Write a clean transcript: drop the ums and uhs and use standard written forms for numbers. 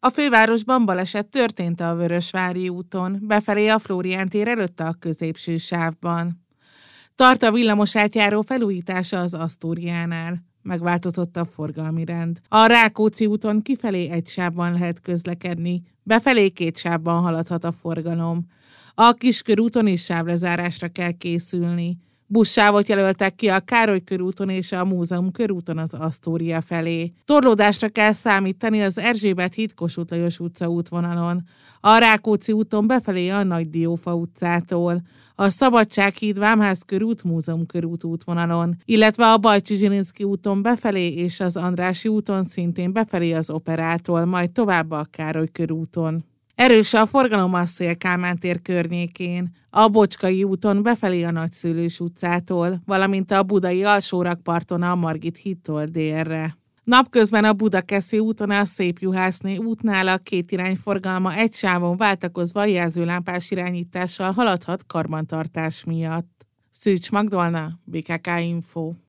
A fővárosban baleset történt a Vörösvári úton, befelé a Flórián tér előtt a középső sávban. Tart a villamos átjáró felújítása az Asztóriánál. Megváltozott a forgalmi rend. A Rákóczi úton kifelé egy sávban lehet közlekedni, befelé 2 sávban haladhat a forgalom. A Kiskörúton is sávlezárásra kell készülni. Buszsávot jelöltek ki a Károly körúton és a Múzeum körúton az Asztória felé. Torlódásra kell számítani az Erzsébet híd Kossuth Lajos utca útvonalon. A Rákóczi úton befelé a Nagy Diófa utcától, a Szabadsághíd Vámház körút Múzeum körút útvonalon, illetve a Bajcsi Zsilinszky úton befelé és az Andrássy úton szintén befelé az Operától, majd tovább a Károly körúton. Erős a forgalom a Széll-Kálmán tér környékén, a Bocskai úton befelé a Nagyszőlős utcától, valamint a budai alsórakparton a Margit hídtól délre. Napközben a Budakeszi úton a Szépjuhászné útnál a kétirányforgalma egy sávon váltakozva jelzőlámpás irányítással haladhat karbantartás miatt. Szűcs Magdolna, BKK Info.